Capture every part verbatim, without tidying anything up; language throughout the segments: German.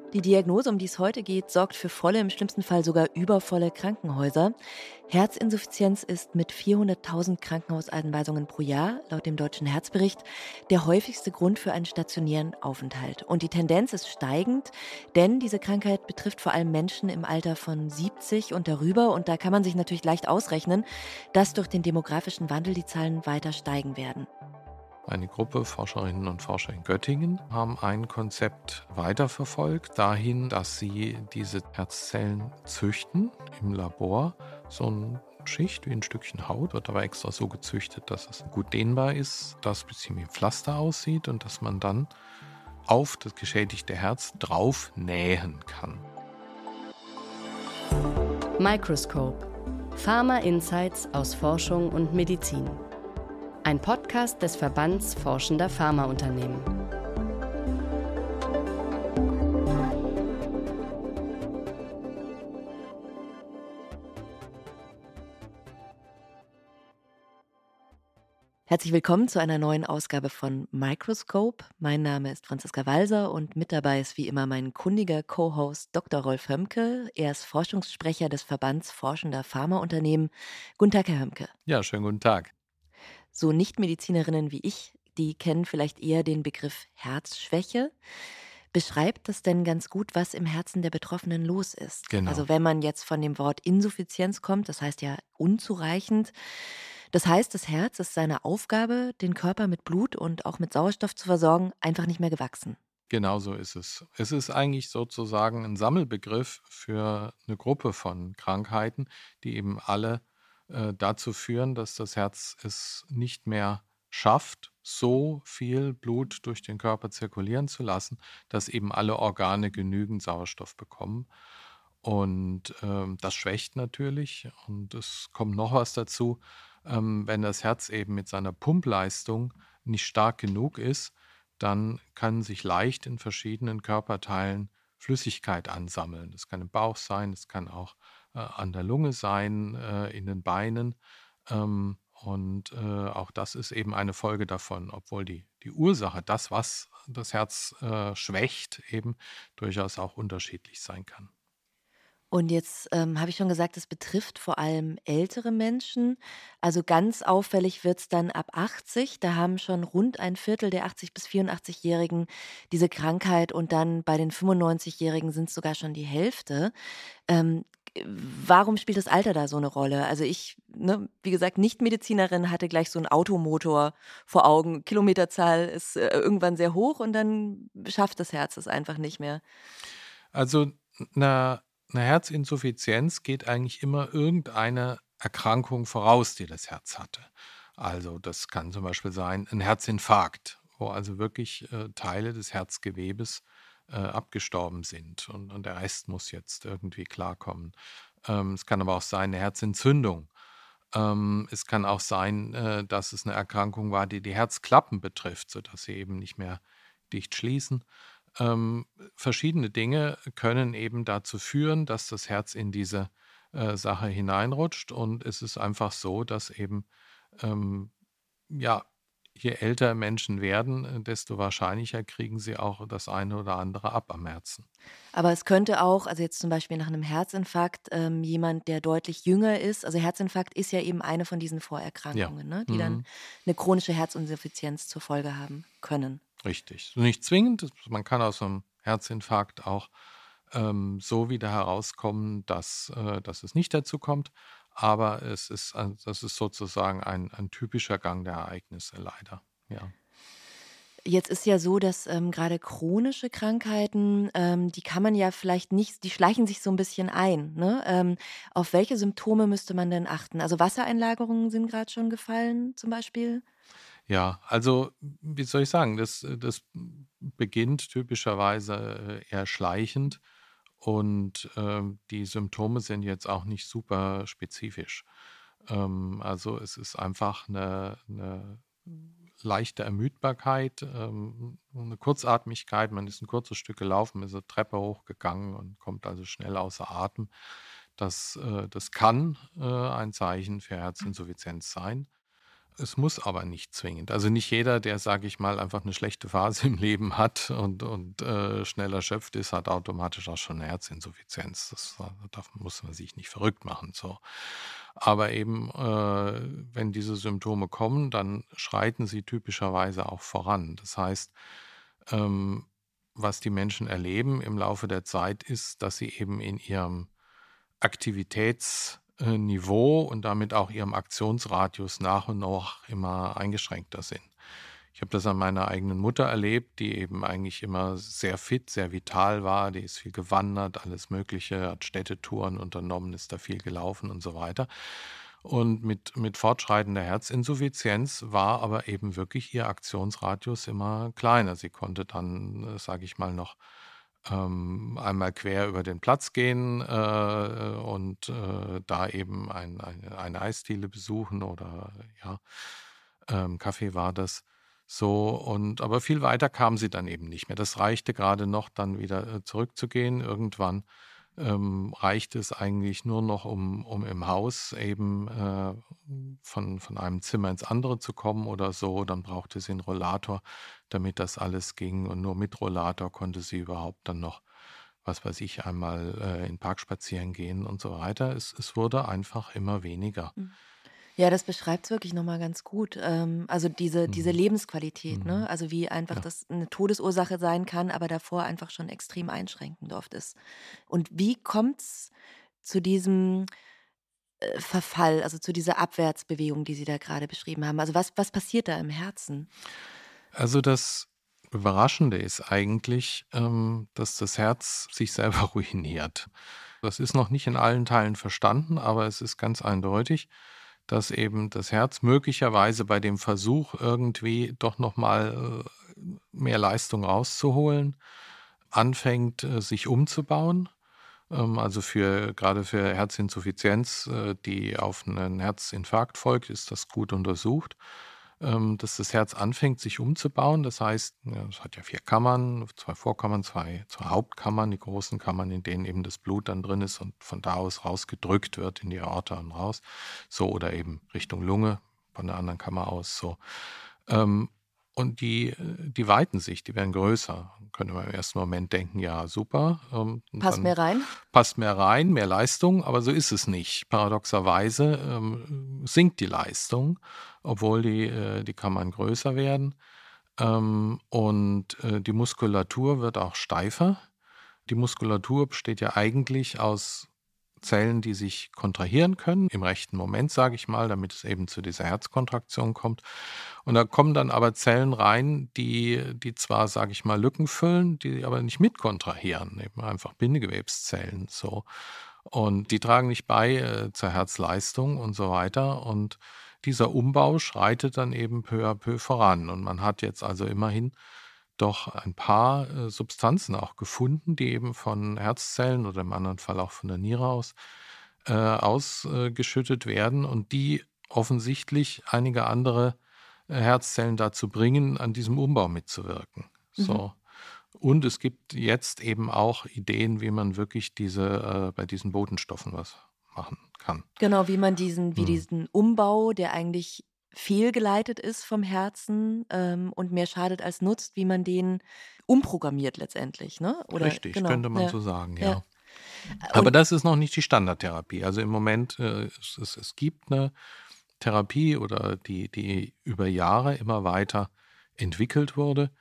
Die Diagnose, um die es heute geht, sorgt für volle, im schlimmsten Fall sogar übervolle Krankenhäuser. Herzinsuffizienz ist mit vierhunderttausend Krankenhauseinweisungen pro Jahr, laut dem Deutschen Herzbericht, der häufigste Grund für einen stationären Aufenthalt. Und die Tendenz ist steigend, denn diese Krankheit betrifft vor allem Menschen im Alter von siebzig und darüber. Und da kann man sich natürlich leicht ausrechnen, dass durch den demografischen Wandel die Zahlen weiter steigen werden. Eine Gruppe Forscherinnen und Forscher in Göttingen haben ein Konzept weiterverfolgt, dahin, dass sie diese Herzzellen züchten im Labor. So eine Schicht wie ein Stückchen Haut wird aber extra so gezüchtet, dass es gut dehnbar ist, dass es ein bisschen wie ein Pflaster aussieht und dass man dann auf das geschädigte Herz drauf nähen kann. Microscope. Pharma-Insights aus Forschung und Medizin. Ein Podcast des Verbands Forschender Pharmaunternehmen. Herzlich willkommen zu einer neuen Ausgabe von Microscope. Mein Name ist Franziska Walser und mit dabei ist wie immer mein kundiger Co-Host Doktor Rolf Hömke. Er ist Forschungssprecher des Verbands Forschender Pharmaunternehmen. Guten Tag, Herr Hömke. Ja, schönen guten Tag. So Nichtmedizinerinnen wie ich, die kennen vielleicht eher den Begriff Herzschwäche. Beschreibt das denn ganz gut, was im Herzen der Betroffenen los ist? Genau. Also wenn man jetzt von dem Wort Insuffizienz kommt, das heißt ja unzureichend. Das heißt, das Herz ist seiner Aufgabe, den Körper mit Blut und auch mit Sauerstoff zu versorgen, einfach nicht mehr gewachsen. Genau so ist es. Es ist eigentlich sozusagen ein Sammelbegriff für eine Gruppe von Krankheiten, die eben alle äh, dazu führen, dass das Herz es nicht mehr schafft, so viel Blut durch den Körper zirkulieren zu lassen, dass eben alle Organe genügend Sauerstoff bekommen. Und ähm, das schwächt natürlich. Und es kommt noch was dazu, ähm, wenn das Herz eben mit seiner Pumpleistung nicht stark genug ist, dann kann sich leicht in verschiedenen Körperteilen Flüssigkeit ansammeln. Das kann im Bauch sein, das kann auch äh, an der Lunge sein, äh, in den Beinen. Ähm, und äh, auch das ist eben eine Folge davon, obwohl die, die Ursache, das, was das Herz äh, schwächt, eben durchaus auch unterschiedlich sein kann. Und jetzt ähm, habe ich schon gesagt, es betrifft vor allem ältere Menschen. Also ganz auffällig wird es dann ab achtzig. Da haben schon rund ein Viertel der achtzig- bis vierundachtzig-Jährigen diese Krankheit und dann bei den fünfundneunzig-Jährigen sind es sogar schon die Hälfte. Ähm, g- warum spielt das Alter da so eine Rolle? Also ich, ne, wie gesagt, Nicht-Medizinerin, hatte gleich so einen Automotor vor Augen. Kilometerzahl ist äh, irgendwann sehr hoch und dann schafft das Herz es einfach nicht mehr. Also einer eine Herzinsuffizienz geht eigentlich immer irgendeine Erkrankung voraus, die das Herz hatte. Also das kann zum Beispiel sein ein Herzinfarkt, wo also wirklich äh, Teile des Herzgewebes äh, abgestorben sind und, und der Rest muss jetzt irgendwie klarkommen. Ähm, es kann aber auch sein eine Herzentzündung. Ähm, es kann auch sein, äh, dass es eine Erkrankung war, die die Herzklappen betrifft, sodass sie eben nicht mehr dicht schließen. Ähm, verschiedene Dinge können eben dazu führen, dass das Herz in diese äh, Sache hineinrutscht. Und es ist einfach so, dass eben, ähm, ja, je älter Menschen werden, äh, desto wahrscheinlicher kriegen sie auch das eine oder andere ab am Herzen. Aber es könnte auch, also jetzt zum Beispiel nach einem Herzinfarkt, ähm, jemand, der deutlich jünger ist, also Herzinfarkt ist ja eben eine von diesen Ja, Vorerkrankungen, ne, die dann mhm. eine chronische Herzinsuffizienz zur Folge haben können. Richtig. Nicht zwingend. es- Man kann aus einem Herzinfarkt auch ähm, so wieder herauskommen, dass, äh, dass es nicht dazu kommt. Aber es ist, ein- das ist sozusagen ein, ein typischer Gang der Ereignisse, leider. Ja. Jetzt ist ja so, dass, ähm, grade chronische Krankheiten, ähm, die kann man ja vielleicht nicht, die schleichen sich so ein bisschen ein, ne? Ähm, auf welche Symptome müsste man denn achten? Also, Wassereinlagerungen sind gerade schon gefallen zum Beispiel? Ja, also wie soll ich sagen, das, äh, das beginnt typischerweise äh, eher schleichend und ähm, die Symptome sind jetzt auch nicht super spezifisch. Ähm, also es ist einfach eine, eine leichte Ermüdbarkeit, ähm, eine Kurzatmigkeit. Man ist ein kurzes Stück gelaufen, ist eine Treppe hochgegangen und kommt also schnell außer Atem. Das, äh, das kann äh, ein Zeichen für Herzinsuffizienz sein. es muss aber nicht zwingend. Also nicht jeder, der, sage ich mal, einfach eine schlechte Phase im Leben hat und, und äh, schnell erschöpft ist, hat automatisch auch schon eine Herzinsuffizienz. Das, da muss man sich nicht verrückt machen. So. Aber eben, äh, wenn diese Symptome kommen, dann schreiten sie typischerweise auch voran. Das heißt, ähm, was die Menschen erleben im Laufe der Zeit ist, dass sie eben in ihrem Aktivitätsniveau und damit auch ihrem Aktionsradius nach und nach immer eingeschränkter sind. Ich habe das an meiner eigenen Mutter erlebt, die eben eigentlich immer sehr fit, sehr vital war. Die ist viel gewandert, alles Mögliche, hat Städtetouren unternommen, ist da viel gelaufen und so weiter. Und mit, mit fortschreitender Herzinsuffizienz war aber eben wirklich ihr Aktionsradius immer kleiner. Sie konnte dann, sage ich mal, noch ähm, einmal quer über den Platz gehen äh, und äh, da eben ein, ein, eine Eisdiele besuchen oder ja, ähm, Kaffee war das. So, und aber viel weiter kam sie dann eben nicht mehr. Das reichte gerade noch, dann wieder äh, zurückzugehen. Irgendwann ähm, reichte es eigentlich nur noch, um, um im Haus eben äh, von, von einem Zimmer ins andere zu kommen oder so. Dann brauchte sie einen Rollator, damit das alles ging. Und nur mit Rollator konnte sie überhaupt dann noch, was weiß ich, einmal äh, in den Park spazieren gehen und so weiter. Es, es wurde einfach immer weniger. Mhm. Ja, das beschreibt es wirklich nochmal ganz gut. Ähm, also diese, diese Mhm. Lebensqualität, Mhm. ne? Also wie einfach Ja. das eine Todesursache sein kann, aber davor einfach schon extrem einschränkend oft ist. Und wie kommt es zu diesem äh, Verfall, also zu dieser Abwärtsbewegung, die Sie da gerade beschrieben haben? Also was, was passiert da im Herzen? Also das Überraschende ist eigentlich, ähm, dass das Herz sich selber ruiniert. Das ist noch nicht in allen Teilen verstanden, aber es ist ganz eindeutig, dass eben das Herz möglicherweise bei dem Versuch, irgendwie doch nochmal äh, mehr Leistung rauszuholen, anfängt, äh, sich umzubauen. Ähm, also für gerade für Herzinsuffizienz, äh, die auf einen Herzinfarkt folgt, ist das gut untersucht, ähm, dass das Herz anfängt, sich umzubauen. Das heißt, ja, es hat ja vier Kammern, zwei Vorkammern, zwei, zwei Hauptkammern, die großen Kammern, in denen eben das Blut dann drin ist und von da aus rausgedrückt wird in die Aorta und raus. So, oder eben Richtung Lunge, von der anderen Kammer aus so. Ähm, und die, äh, die weiten sich, die werden größer. Könnte man im ersten Moment denken, ja, super. Ähm, und Passt dann mehr rein? passt mehr rein, mehr Leistung, aber so ist es nicht. Paradoxerweise ähm, sinkt die Leistung, obwohl die, äh, die Kammern größer werden. Ähm, und äh, die Muskulatur wird auch steifer. Die Muskulatur besteht ja eigentlich aus Zellen, die sich kontrahieren können, im rechten Moment, sage ich mal, damit es eben zu dieser Herzkontraktion kommt. Und da kommen dann aber Zellen rein, die, die zwar, sage ich mal, Lücken füllen, die aber nicht mitkontrahieren, eben einfach Bindegewebszellen so. Und die tragen nicht bei äh, zur Herzleistung und so weiter. Und dieser Umbau schreitet dann eben peu à peu voran. Und man hat jetzt also immerhin doch ein paar äh, Substanzen auch gefunden, die eben von Herzzellen oder im anderen Fall auch von der Niere aus äh, ausgeschüttet werden und die offensichtlich einige andere äh, Herzzellen dazu bringen, an diesem Umbau mitzuwirken. Mhm. So. Und es gibt jetzt eben auch Ideen, wie man wirklich diese äh, bei diesen Botenstoffen was machen kann. Genau, wie man diesen, wie Hm. diesen Umbau, der eigentlich fehlgeleitet ist vom Herzen ähm, und mehr schadet als nutzt, wie man den umprogrammiert letztendlich, ne? Oder Richtig, genau, könnte man ja, so sagen, ja. ja. Aber Und das ist noch nicht die Standardtherapie. Also im Moment, äh, es, es, es gibt eine Therapie oder die, die über Jahre immer weiter entwickelt wurde,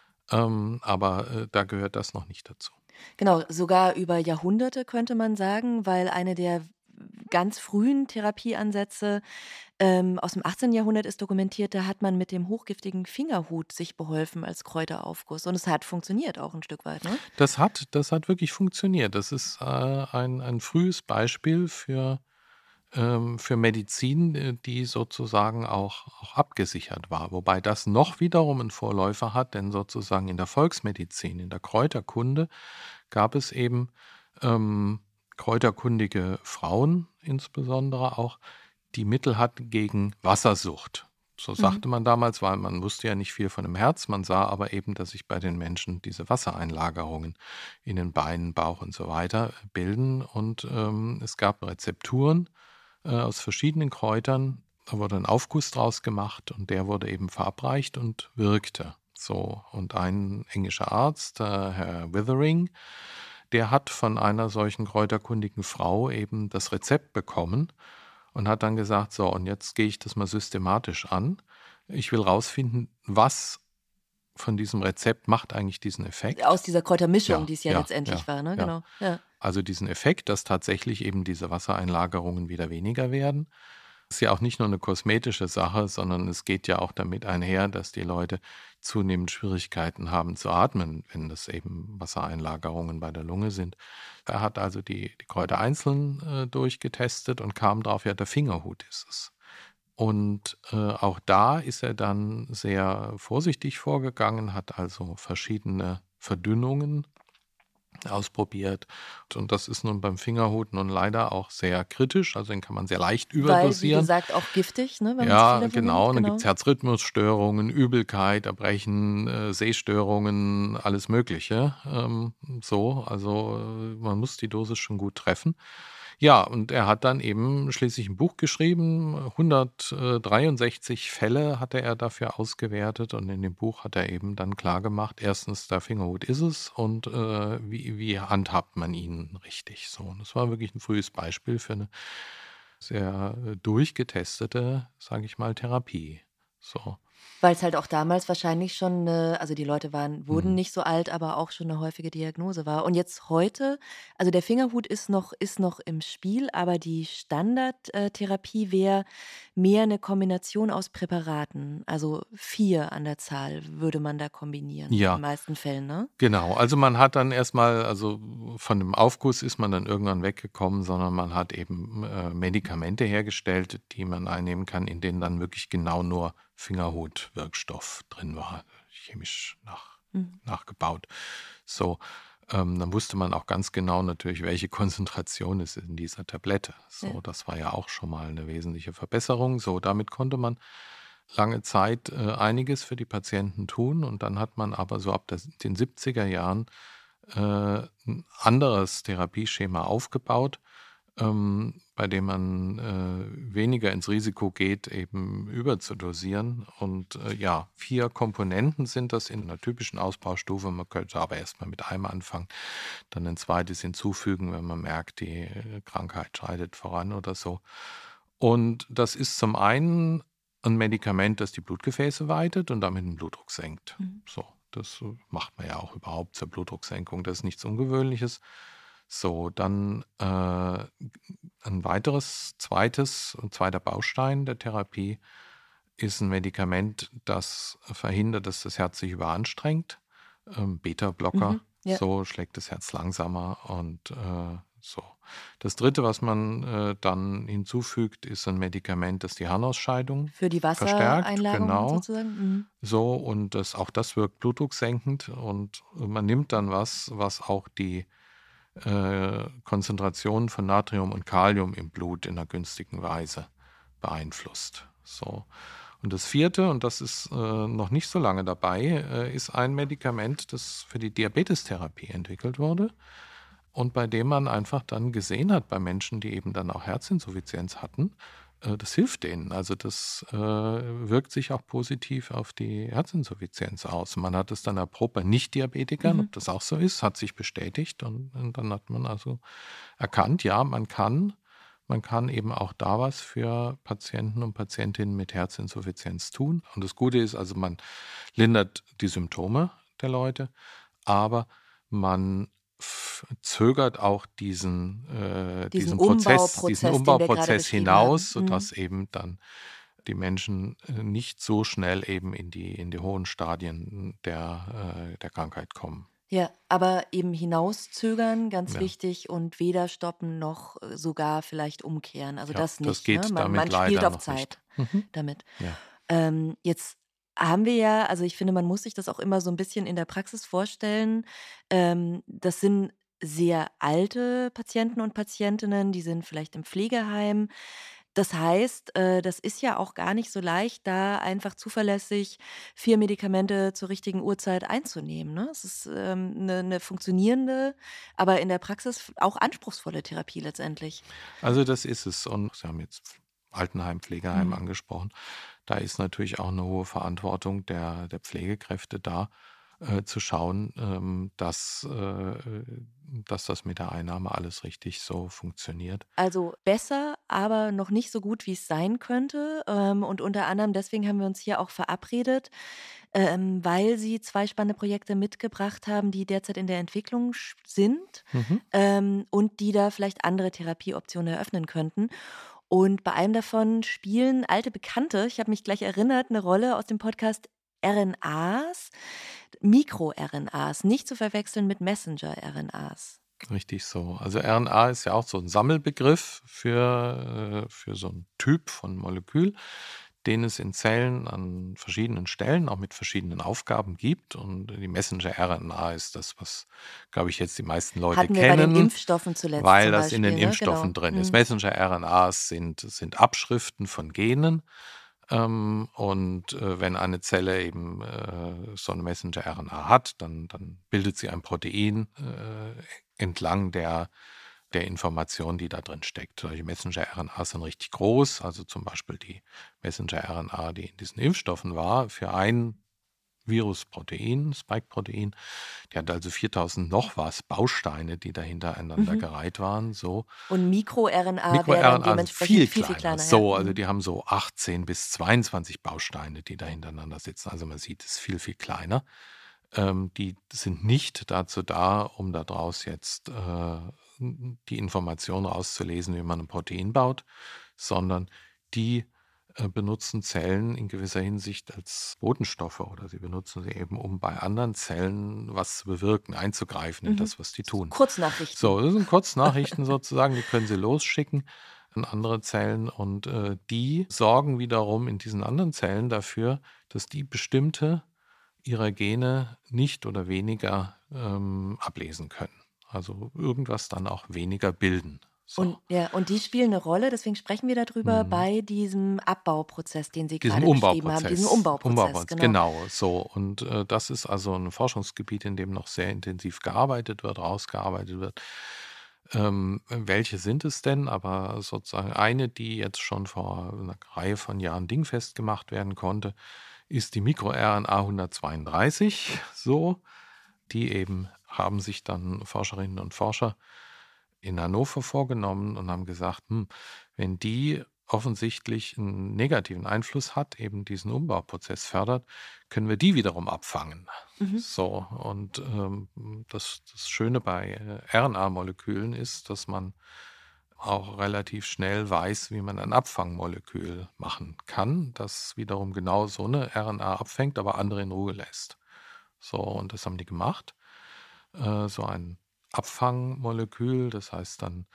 ähm, aber äh, da gehört das noch nicht dazu. genau, sogar über Jahrhunderte könnte man sagen, weil eine der ganz frühen Therapieansätze ähm, aus dem achtzehnten. Jahrhundert ist dokumentiert, da hat man mit dem hochgiftigen Fingerhut sich beholfen als Kräuteraufguss. Und es hat funktioniert auch ein Stück weit, ne? Das hat, das hat wirklich funktioniert. Das ist äh, ein, ein frühes Beispiel für, ähm, für Medizin, äh, die sozusagen auch, auch abgesichert war. Wobei das noch wiederum einen Vorläufer hat, denn sozusagen in der Volksmedizin, in der Kräuterkunde gab es eben ähm, kräuterkundige Frauen insbesondere auch, die Mittel hatten gegen Wassersucht. So Mhm. sagte man damals, weil man wusste ja nicht viel von dem Herz, man sah aber eben, dass sich bei den Menschen diese Wassereinlagerungen in den Beinen, Bauch und so weiter bilden. Und ähm, es gab Rezepturen äh, aus verschiedenen Kräutern, da wurde ein Aufguss draus gemacht und der wurde eben verabreicht und wirkte. So, und ein englischer Arzt, äh, Herr Withering, der hat von einer solchen kräuterkundigen Frau eben das Rezept bekommen und hat dann gesagt, so, und jetzt gehe ich das mal systematisch an. Ich will rausfinden, was von diesem Rezept macht eigentlich diesen Effekt. Aus dieser Kräutermischung, Ja, die es ja, ja, letztendlich ja, war, ne? ja. Genau. Ja. Also diesen Effekt, dass tatsächlich eben diese Wassereinlagerungen wieder weniger werden. Das ist ja auch nicht nur eine kosmetische Sache, sondern es geht ja auch damit einher, dass die Leute zunehmend Schwierigkeiten haben zu atmen, wenn das eben Wassereinlagerungen bei der Lunge sind. Er hat also die, die Kräuter einzeln äh, durchgetestet und kam drauf, ja, der Fingerhut ist es. Und äh, auch da ist er dann sehr vorsichtig vorgegangen, hat also verschiedene Verdünnungen ausprobiert. Und das ist nun beim Fingerhut nun leider auch sehr kritisch, also den kann man sehr leicht Weil, wie überdosieren. gesagt, auch giftig, ne, wenn man zu viel Ja, davon genau. nimmt. Dann gibt es Herzrhythmusstörungen, Übelkeit, Erbrechen, äh, Sehstörungen, alles Mögliche. Ähm, so, also äh, man muss die Dosis schon gut treffen. Ja, und er hat dann eben schließlich ein Buch geschrieben. hundertdreiundsechzig Fälle hatte er dafür ausgewertet und in dem Buch hat er eben dann klargemacht, erstens, der Fingerhut ist es und äh, wie, wie handhabt man ihn richtig. So, und das war wirklich ein frühes Beispiel für eine sehr äh, durchgetestete, sage ich mal, Therapie. So. Weil es halt auch damals wahrscheinlich schon 'ne also, die Leute waren wurden Mhm. nicht so alt, aber auch schon eine häufige Diagnose war. Und jetzt heute also, der Fingerhut ist noch ist noch im Spiel, aber die Standardtherapie äh, Therapie wäre mehr eine Kombination aus Präparaten. Also, vier an der Zahl würde man da kombinieren in Ja, den meisten Fällen, ne? genau. Also man hat dann erstmal, also von dem Aufguss ist man dann irgendwann weggekommen, sondern man hat eben äh, Medikamente hergestellt, die man einnehmen kann, in denen dann wirklich genau nur Fingerhutwirkstoff drin war, chemisch nach, Mhm. nachgebaut. So, ähm, dann wusste man auch ganz genau natürlich, welche Konzentration es ist in dieser Tablette. So, Ja. das war ja auch schon mal eine wesentliche Verbesserung. So, damit konnte man lange Zeit äh, einiges für die Patienten tun und dann hat man aber so ab das, den siebziger Jahren äh, ein anderes Therapieschema aufgebaut, ähm, bei dem man äh, weniger ins Risiko geht, eben überzudosieren. Und äh, ja, vier Komponenten sind das in einer typischen Ausbaustufe. Man könnte aber erstmal mit einem anfangen, dann ein zweites hinzufügen, wenn man merkt, die äh, Krankheit schreitet voran oder so. Und das ist zum einen ein Medikament, das die Blutgefäße weitet und damit den Blutdruck senkt. Mhm. So, das äh, macht man ja auch überhaupt zur Blutdrucksenkung. Das ist nichts Ungewöhnliches. So, dann äh, ein weiteres, zweites, ein zweiter Baustein der Therapie ist ein Medikament, das verhindert, dass das Herz sich überanstrengt. Ähm, Beta-Blocker, Mhm. Ja. so schlägt das Herz langsamer und äh, so. Das dritte, was man äh, dann hinzufügt, ist ein Medikament, das die Harnausscheidung Für die verstärkt. Wassereinlagerung Genau. sozusagen? Mhm. So, und das, auch das wirkt blutdrucksenkend und man nimmt dann was, was auch die äh, Konzentration von Natrium und Kalium im Blut in einer günstigen Weise beeinflusst. So. Und das vierte, und das ist äh, noch nicht so lange dabei, äh, ist ein Medikament, das für die Diabetestherapie entwickelt wurde und bei dem man einfach dann gesehen hat bei Menschen, die eben dann auch Herzinsuffizienz hatten, äh, das hilft denen. Also das äh, wirkt sich auch positiv auf die Herzinsuffizienz aus. Man hat es dann erprobt bei Nicht-Diabetikern, Mhm. ob das auch so ist, hat sich bestätigt und, und dann hat man also erkannt, ja, man kann, man kann eben auch da was für Patienten und Patientinnen mit Herzinsuffizienz tun. Und das Gute ist also, man lindert die Symptome der Leute, aber man f- zögert auch diesen, äh, Diesen diesen Prozess, Umbauprozess, diesen den wir gerade Umbauprozess beschrieben haben. hinaus, Mhm. sodass eben dann die Menschen äh, nicht so schnell eben in die, in die hohen Stadien der, äh, der Krankheit kommen. Ja, aber eben hinauszögern, ganz Ja, wichtig, und weder stoppen noch äh, sogar vielleicht umkehren. Also ja, das das nicht, ne? geht Man, damit man spielt leider auf noch Zeit nicht. Mhm. damit. Ja. Ähm, jetzt haben wir ja, also ich finde, man muss sich das auch immer so ein bisschen in der Praxis vorstellen. Ähm, das sind sehr alte Patienten und Patientinnen, die sind vielleicht im Pflegeheim. Das heißt, äh, das ist ja auch gar nicht so leicht, da einfach zuverlässig vier Medikamente zur richtigen Uhrzeit einzunehmen, ne? Es ist, ähm, 'ne 'ne funktionierende, aber in der Praxis auch anspruchsvolle Therapie letztendlich. Also das ist es. Und Sie haben jetzt Altenheim, Pflegeheim Mhm. angesprochen. Da ist natürlich auch eine hohe Verantwortung der, der Pflegekräfte da, äh, zu schauen, ähm, dass, äh, dass das mit der Einnahme alles richtig so funktioniert. Also besser, aber noch nicht so gut, wie es sein könnte. Ähm, und unter anderem deswegen haben wir uns hier auch verabredet, ähm, weil Sie zwei spannende Projekte mitgebracht haben, die derzeit in der Entwicklung sch sind, Mhm. ähm, und die da vielleicht andere Therapieoptionen eröffnen könnten. Und bei einem davon spielen alte Bekannte, ich habe mich gleich erinnert, eine Rolle aus dem Podcast R N As, Mikro-R N As, nicht zu verwechseln mit Messenger-R N As. Richtig so. Also R N A ist ja auch so ein Sammelbegriff für, äh, für so einen Typ von Molekül, den es in Zellen an verschiedenen Stellen, auch mit verschiedenen Aufgaben gibt. Und die Messenger-R N A ist das, was, glaube ich, jetzt die meisten Leute Hatten wir bei den kennen, Impfstoffen zuletzt weil zum das in den Beispiel, ne? Impfstoffen Genau. drin ist. Mhm. Messenger-R N As sind, sind Abschriften von Genen. Ähm, und äh, wenn eine Zelle eben äh, so eine Messenger-R N A hat, dann, dann bildet sie ein Protein äh, entlang der, der Information, die da drin steckt. Solche Messenger-R N As sind richtig groß, also zum Beispiel die Messenger-R N A, die in diesen Impfstoffen war, für ein Virusprotein, Spike-Protein, die hat also viertausend noch was Bausteine, die da hintereinander Mhm. gereiht waren, so. Und Mikro-R N A wäre dann Mikro-R N A sind dementsprechend viel viel, viel kleiner. kleiner, ja. So, also Mhm. die haben so achtzehn bis zweiundzwanzig Bausteine, die da hintereinander sitzen. Also man sieht, es ist viel, viel kleiner. Ähm, die sind nicht dazu da, um daraus jetzt äh, die Information rauszulesen, wie man ein Protein baut, sondern die äh, benutzen Zellen in gewisser Hinsicht als Botenstoffe oder sie benutzen sie eben, um bei anderen Zellen was zu bewirken, einzugreifen in Mhm. das, was die tun. Kurznachrichten. So, das sind Kurznachrichten sozusagen, die können Sie losschicken an andere Zellen und äh, die sorgen wiederum in diesen anderen Zellen dafür, dass die bestimmte ihrer Gene nicht oder weniger ähm, ablesen können. Also irgendwas dann auch weniger bilden. So. Und ja, und die spielen eine Rolle, deswegen sprechen wir darüber Mhm. bei diesem Abbauprozess, den Sie Diesem gerade beschrieben haben, Umbauprozess. diesem Umbauprozess, Umbauprozess, genau. genau, so. Und äh, das ist also ein Forschungsgebiet, in dem noch sehr intensiv gearbeitet wird, rausgearbeitet wird. Ähm, welche sind es denn? Aber sozusagen eine, die jetzt schon vor einer Reihe von Jahren dingfest gemacht werden konnte, ist die Mikro-R N A hundertzweiunddreißig. So, die eben haben sich dann Forscherinnen und Forscher in Hannover vorgenommen und haben gesagt, hm, wenn die offensichtlich einen negativen Einfluss hat, eben diesen Umbauprozess fördert, können wir die wiederum abfangen. Mhm. So, und ähm, das, das Schöne bei äh, R N A-Molekülen ist, dass man auch relativ schnell weiß, wie man ein Abfangmolekül machen kann, das wiederum genau so eine R N A abfängt, aber andere in Ruhe lässt. So, und das haben die gemacht. Äh, so ein Abfangmolekül, das heißt dann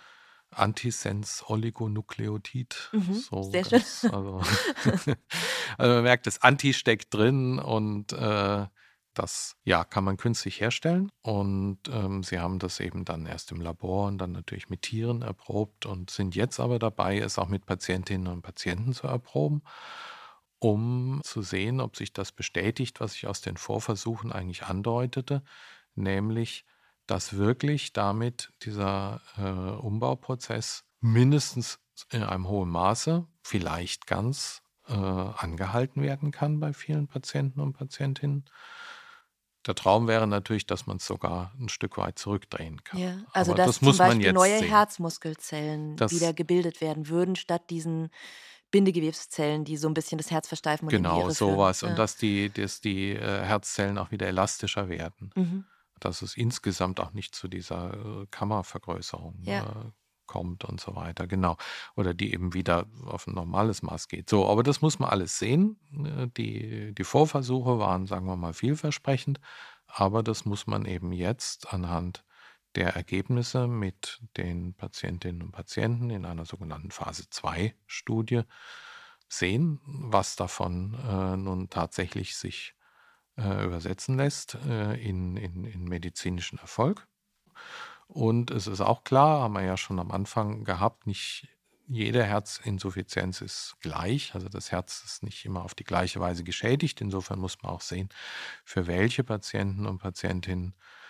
Antisens-Oligonukleotid. Mhm. So Sehr schön. ganz, also, also man merkt, das Anti steckt drin und äh, das ja, kann man künstlich herstellen. Und ähm, sie haben das eben dann erst im Labor und dann natürlich mit Tieren erprobt und sind jetzt aber dabei, es auch mit Patientinnen und Patienten zu erproben, um zu sehen, ob sich das bestätigt, was ich aus den Vorversuchen eigentlich andeutete, nämlich, dass wirklich damit dieser äh, Umbauprozess mindestens in einem hohen Maße, vielleicht ganz, äh, angehalten werden kann bei vielen Patienten und Patientinnen. Der Traum wäre natürlich, dass man es sogar ein Stück weit zurückdrehen kann. Ja, also Aber dass das zum muss man Beispiel neue jetzt sehen. Herzmuskelzellen wieder Das gebildet werden würden, statt diesen Bindegewebszellen, die so ein bisschen das Herz versteifen und in die genau, Irre führen. sowas. Und Ja. dass die dass die, äh, Herzzellen auch wieder elastischer werden. Mhm. Dass es insgesamt auch nicht zu dieser äh, Kammervergrößerung Ja. äh, kommt und so weiter, genau. Oder die eben wieder auf ein normales Maß geht. So, aber das muss man alles sehen. Äh, Die, die Vorversuche waren, sagen wir mal, vielversprechend, aber das muss man eben jetzt anhand der Ergebnisse mit den Patientinnen und Patienten in einer sogenannten Phase zwei Studie sehen, was davon äh, nun tatsächlich sich äh, übersetzen lässt äh, in, in, in medizinischen Erfolg. Und es ist auch klar, haben wir ja schon am Anfang gehabt, nicht jede Herzinsuffizienz ist gleich. Also das Herz ist nicht immer auf die gleiche Weise geschädigt. Insofern muss man auch sehen, für welche Patienten und Patientinnen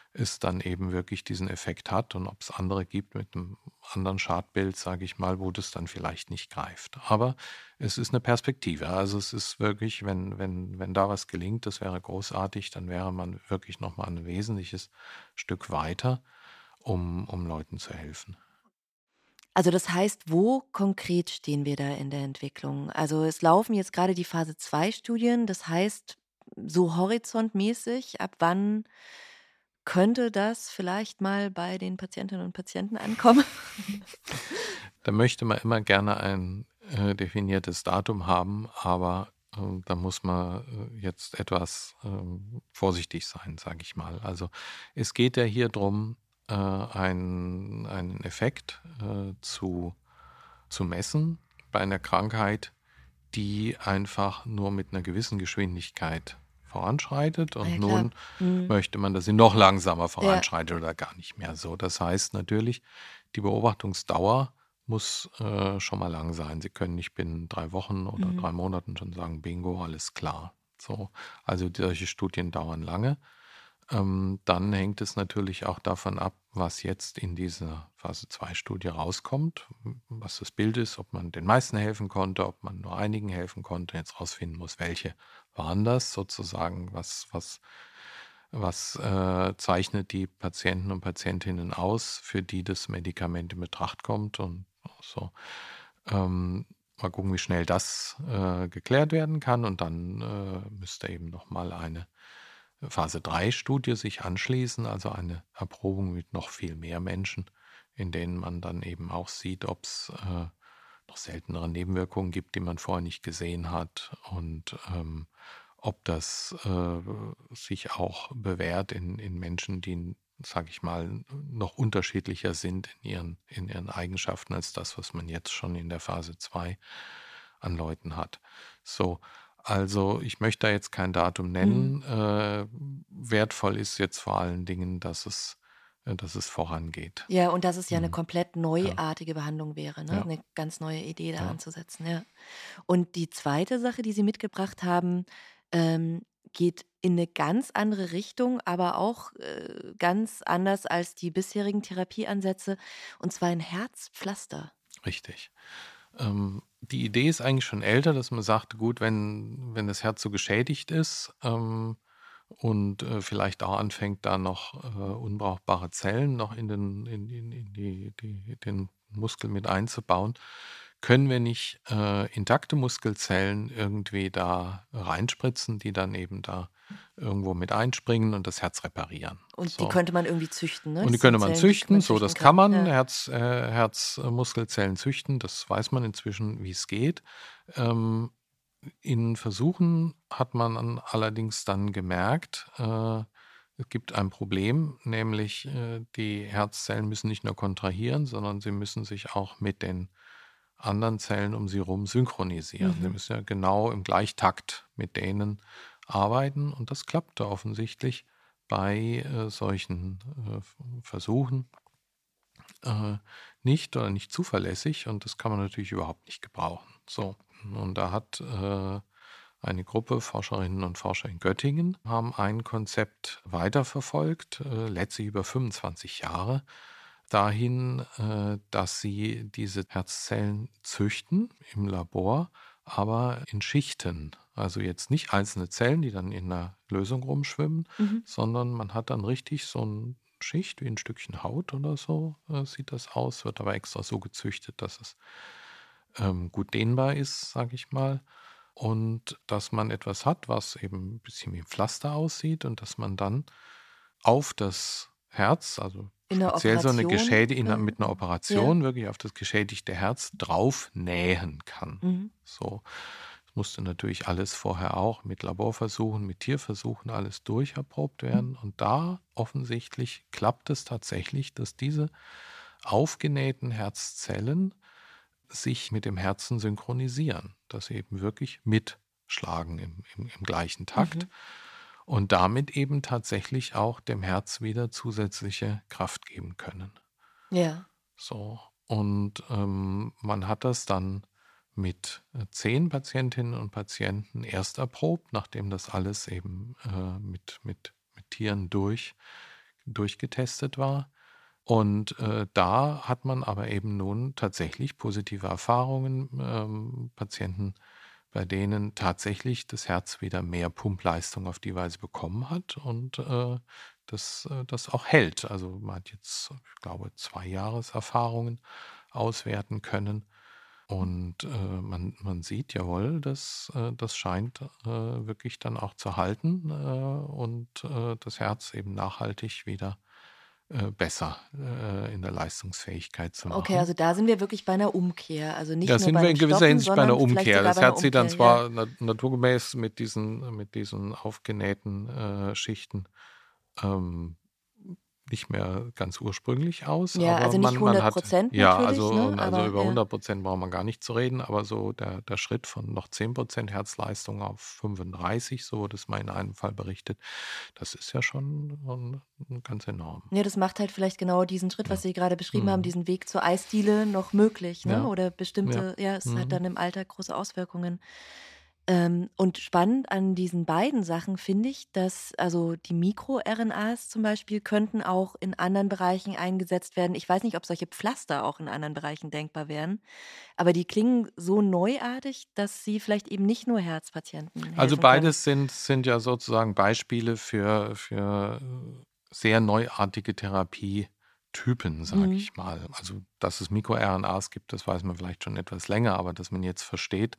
es dann eben wirklich diesen Effekt hat und ob es andere gibt mit einem anderen Chartbild, sage ich mal, wo das dann vielleicht nicht greift. Aber es ist eine Perspektive. Also es ist wirklich, wenn, wenn, wenn da was gelingt, das wäre großartig, dann wäre man wirklich nochmal ein wesentliches Stück weiter, um, um Leuten zu helfen. Also das heißt, wo konkret stehen wir da in der Entwicklung? Also es laufen jetzt gerade die Phase zwei Studien, das heißt, so horizontmäßig, ab wann könnte das vielleicht mal bei den Patientinnen und Patienten ankommen? Da möchte man immer gerne ein äh, definiertes Datum haben, aber ähm, da muss man äh, jetzt etwas ähm, vorsichtig sein, sage ich mal. Also es geht ja hier darum, äh, einen, einen Effekt äh, zu, zu messen bei einer Krankheit, die einfach nur mit einer gewissen Geschwindigkeit voranschreitet Ah und ja, klar. nun Mhm. möchte man, dass sie noch langsamer Ja. voranschreitet oder gar nicht mehr so. Das heißt natürlich, die Beobachtungsdauer muss äh, schon mal lang sein. Sie können nicht binnen drei Wochen oder Mhm. drei Monaten schon sagen, bingo, alles klar. So, also solche Studien dauern lange. Ähm, dann hängt es natürlich auch davon ab, was jetzt in dieser Phase zwei Studie rauskommt, was das Bild ist, ob man den meisten helfen konnte, ob man nur einigen helfen konnte, jetzt rausfinden muss, welche waren das sozusagen, was, was, was äh, zeichnet die Patienten und Patientinnen aus, für die das Medikament in Betracht kommt und so. Ähm, mal gucken, wie schnell das äh, geklärt werden kann und dann äh, müsste eben nochmal eine Phase drei Studie sich anschließen, also eine Erprobung mit noch viel mehr Menschen, in denen man dann eben auch sieht, ob es äh, noch seltenere Nebenwirkungen gibt, die man vorher nicht gesehen hat und ähm, ob das äh, sich auch bewährt in, in Menschen, die, sage ich mal, noch unterschiedlicher sind in ihren, in ihren Eigenschaften als das, was man jetzt schon in der Phase zwei an Leuten hat. So, also ich möchte da jetzt kein Datum Mhm. nennen. Äh, wertvoll ist jetzt vor allen Dingen, dass es, äh, dass es vorangeht. Ja, und dass es ja eine Mhm. komplett Ja, neuartige Behandlung wäre, ne? ja, 'Ne ganz neue Idee da ja. anzusetzen, ja. Und die zweite Sache, die Sie mitgebracht haben, ähm, geht in eine ganz andere Richtung, aber auch, äh, ganz anders als die bisherigen Therapieansätze, und zwar ein Herzpflaster. Richtig. Ähm, die Idee ist eigentlich schon älter, dass man sagt, gut, wenn, wenn das Herz so geschädigt ist ähm, und äh, vielleicht auch anfängt, da noch äh, unbrauchbare Zellen noch in den, in, in, in die, die, den Muskel mit einzubauen, können wir nicht äh, intakte Muskelzellen irgendwie da reinspritzen, die dann eben da irgendwo mit einspringen und das Herz reparieren. Und die So. könnte man irgendwie züchten, ne? Und die Das sind könnte man Zellen, die züchten, man so züchten das kann kann. man, Ja. Herz, äh, Herzmuskelzellen züchten, das weiß man inzwischen, wie es geht. Ähm, in Versuchen hat man dann allerdings dann gemerkt, äh, es gibt ein Problem, nämlich äh, die Herzzellen müssen nicht nur kontrahieren, sondern sie müssen sich auch mit den anderen Zellen um sie herum synchronisieren. Sie Mhm. müssen ja genau im Gleichtakt mit denen arbeiten und das klappte offensichtlich bei äh, solchen äh, Versuchen äh, nicht oder nicht zuverlässig und das kann man natürlich überhaupt nicht gebrauchen. So, und da hat äh, eine Gruppe Forscherinnen und Forscher in Göttingen haben ein Konzept weiterverfolgt, äh, letztlich über fünfundzwanzig Jahre, dahin, äh, dass sie diese Herzzellen züchten im Labor, aber in Schichten. Also jetzt nicht einzelne Zellen, die dann in einer Lösung rumschwimmen, Mhm. sondern man hat dann richtig so eine Schicht wie ein Stückchen Haut oder so, äh, sieht das aus, wird aber extra so gezüchtet, dass es ähm, gut dehnbar ist, sage ich mal. Und dass man etwas hat, was eben ein bisschen wie ein Pflaster aussieht und dass man dann auf das Herz, also In der speziell so eine Operation, geschädigte, äh, mit einer ja. Operation wirklich auf das geschädigte Herz drauf nähen kann. Mhm. So, das musste natürlich alles vorher auch mit Laborversuchen, mit Tierversuchen alles durcherprobt werden. Und da offensichtlich klappt es tatsächlich, dass diese aufgenähten Herzzellen sich mit dem Herzen synchronisieren, dass sie eben wirklich mitschlagen im, im, im gleichen Takt Mhm. und damit eben tatsächlich auch dem Herz wieder zusätzliche Kraft geben können. Ja. So, und ähm, man hat das dann mit äh, zehn Patientinnen und Patienten erst erprobt, nachdem das alles eben äh, mit, mit, mit Tieren durch durchgetestet war. Und äh, da hat man aber eben nun tatsächlich positive Erfahrungen, ähm, Patienten, bei denen tatsächlich das Herz wieder mehr Pumpleistung auf die Weise bekommen hat und äh, das, äh, das auch hält. Also man hat jetzt, ich glaube, zwei Jahreserfahrungen auswerten können. Und äh, man, man sieht, jawohl, das, äh, das scheint äh, wirklich dann auch zu halten äh, und äh, das Herz eben nachhaltig wieder äh, besser äh, in der Leistungsfähigkeit zu Okay, machen. also da sind wir wirklich bei einer Umkehr. Also nicht Da nur sind bei wir einem in gewisser Stoppen, Hinsicht bei einer sondern vielleicht Umkehr. sogar Das bei einer Herz sieht dann Umkehr, ja. zwar na- naturgemäß mit diesen, mit diesen aufgenähten äh, Schichten ähm, nicht mehr ganz ursprünglich aus, Ja, aber also nicht man, man hundert hat, Prozent ja, natürlich, also, ne? also Aber über ja. hundert Prozent braucht man gar nicht zu reden, aber so der, der Schritt von noch zehn Prozent Herzleistung auf fünfunddreißig, so wurde es mal in einem Fall berichtet, das ist ja schon, schon ganz enorm. Ja, das macht halt vielleicht genau diesen Schritt, Ja. was Sie gerade beschrieben haben, Mhm. diesen Weg zur Eisdiele noch möglich, ne? Ja, Oder ja. bestimmte, ja, es hat Mhm. dann im Alltag große Auswirkungen. Ähm, und spannend an diesen beiden Sachen finde ich, dass also die MikroRNAs zum Beispiel könnten auch in anderen Bereichen eingesetzt werden. Ich weiß nicht, ob solche Pflaster auch in anderen Bereichen denkbar wären, aber die klingen so neuartig, dass sie vielleicht eben nicht nur Herzpatienten Also helfen können. beides sind, sind ja sozusagen Beispiele für, für äh, sehr neuartige Therapietypen, sage Mhm. ich mal. Also dass es MikroRNAs gibt, das weiß man vielleicht schon etwas länger, aber dass man jetzt versteht,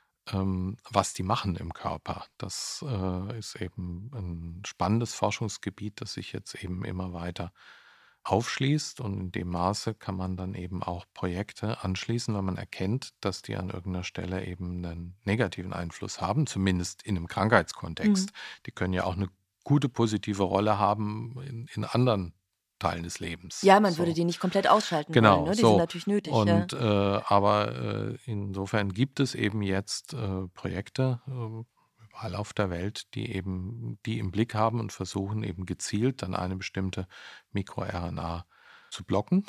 ähm, was die machen im Körper, das äh, ist eben ein spannendes Forschungsgebiet, das sich jetzt eben immer weiter aufschließt und in dem Maße kann man dann eben auch Projekte anschließen, wenn man erkennt, dass die an irgendeiner Stelle eben einen negativen Einfluss haben, zumindest in einem Krankheitskontext. Mhm. Die können ja auch eine gute positive Rolle haben in, in anderen Teilen des Lebens. Ja, man würde So. die nicht komplett ausschalten wollen, Genau, ne? Die sind so. natürlich nötig, ja. Und äh, aber äh, insofern gibt es eben jetzt äh, Projekte äh, überall auf der Welt, die eben die im Blick haben und versuchen eben gezielt dann eine bestimmte MikroRNA zu blocken.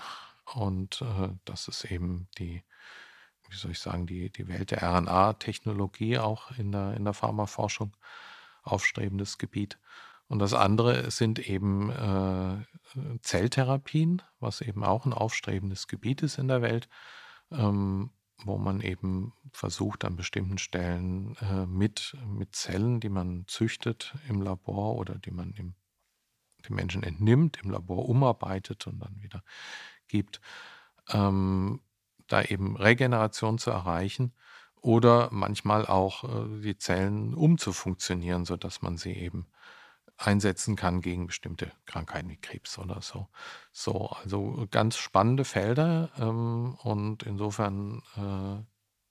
Und äh, das ist eben die, wie soll ich sagen, die, die Welt der R N A-Technologie auch in der, in der Pharmaforschung, aufstrebendes Gebiet. Und das andere sind eben äh, Zelltherapien, was eben auch ein aufstrebendes Gebiet ist in der Welt, ähm, wo man eben versucht, an bestimmten Stellen äh, mit, mit Zellen, die man züchtet im Labor oder die man im, dem Menschen entnimmt, im Labor umarbeitet und dann wieder gibt, ähm, da eben Regeneration zu erreichen oder manchmal auch äh, die Zellen umzufunktionieren, sodass man sie eben einsetzen kann gegen bestimmte Krankheiten wie Krebs oder so. So, also ganz spannende Felder ähm, und insofern äh,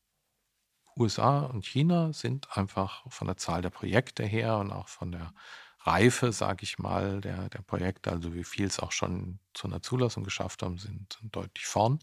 U S A und China sind einfach von der Zahl der Projekte her und auch von der Reife, sage ich mal, der, der Projekte, also wie viel es auch schon zu einer Zulassung geschafft haben, sind, sind deutlich vorn.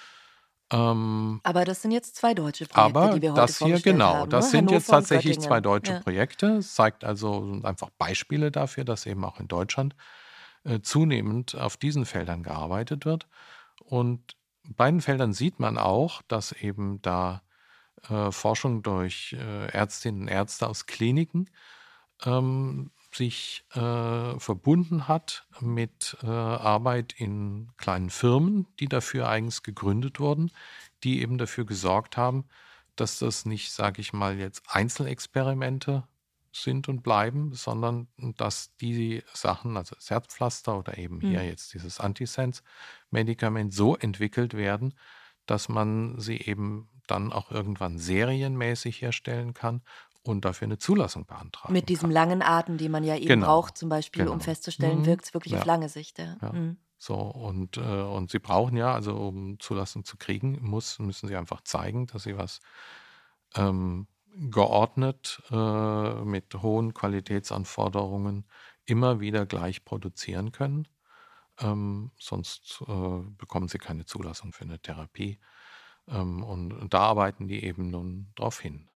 Ähm, Aber das sind jetzt zwei deutsche Projekte, aber die wir heute das hier, vorgestellt genau, haben, das ne? sind jetzt Hannover und tatsächlich zwei Göttingen. deutsche Ja. Projekte. Es zeigt also sind einfach Beispiele dafür, dass eben auch in Deutschland äh, zunehmend auf diesen Feldern gearbeitet wird. Und in beiden Feldern sieht man auch, dass eben da äh, Forschung durch äh, Ärztinnen und Ärzte aus Kliniken ähm, sich äh, verbunden hat mit äh, Arbeit in kleinen Firmen, die dafür eigens gegründet wurden, die eben dafür gesorgt haben, dass das nicht, sage ich mal, jetzt Einzelexperimente sind und bleiben, sondern dass die Sachen, also das Herzpflaster oder eben hier Mhm. jetzt dieses Antisense-Medikament so entwickelt werden, dass man sie eben dann auch irgendwann serienmäßig herstellen kann und dafür eine Zulassung beantragen Mit diesem kann. langen Atem, den man ja eben Genau, braucht, zum Beispiel, um genau. festzustellen, Mhm. wirkt es wirklich auf Ja, lange Sicht, ja. ja. Mhm. So, und, äh, und sie brauchen ja, also um Zulassung zu kriegen, muss, müssen sie einfach zeigen, dass sie was ähm, geordnet äh, mit hohen Qualitätsanforderungen immer wieder gleich produzieren können. Ähm, sonst äh, bekommen sie keine Zulassung für eine Therapie. Ähm, und, und da arbeiten die eben nun drauf hin.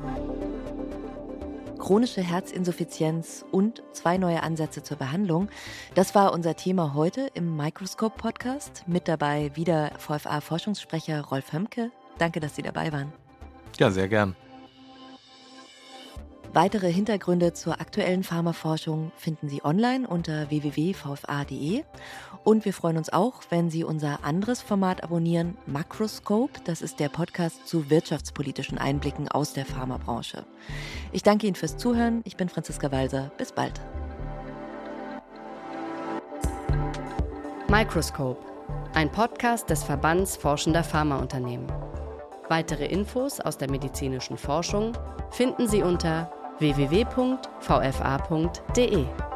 Chronische Herzinsuffizienz und zwei neue Ansätze zur Behandlung. Das war unser Thema heute im Microscope-Podcast. Mit dabei wieder V F A-Forschungssprecher Rolf Hömke. Danke, dass Sie dabei waren. Ja, sehr gern. Weitere Hintergründe zur aktuellen Pharmaforschung finden Sie online unter w w w punkt v f a punkt d e. Und wir freuen uns auch, wenn Sie unser anderes Format abonnieren, Macroscope. Das ist der Podcast zu wirtschaftspolitischen Einblicken aus der Pharmabranche. Ich danke Ihnen fürs Zuhören. Ich bin Franziska Walser. Bis bald. Microscope, ein Podcast des Verbands Forschender Pharmaunternehmen. Weitere Infos aus der medizinischen Forschung finden Sie unter w w w punkt v f a punkt d e.